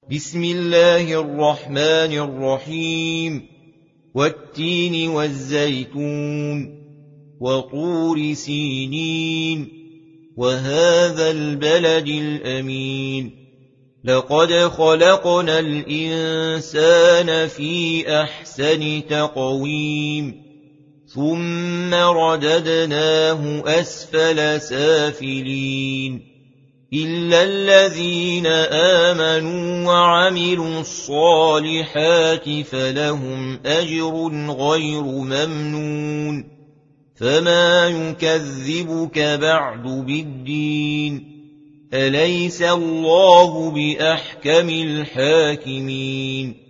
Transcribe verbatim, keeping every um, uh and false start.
بسم الله الرحمن الرحيم والتين والزيتون وطور سينين وهذا البلد الأمين لقد خلقنا الإنسان في أحسن تقويم ثم رددناه أسفل سافلين إلا الذين آمنوا وعملوا الصالحات فلهم أجر غير ممنون فما يكذبك بعد بالدين أليس الله بأحكم الحاكمين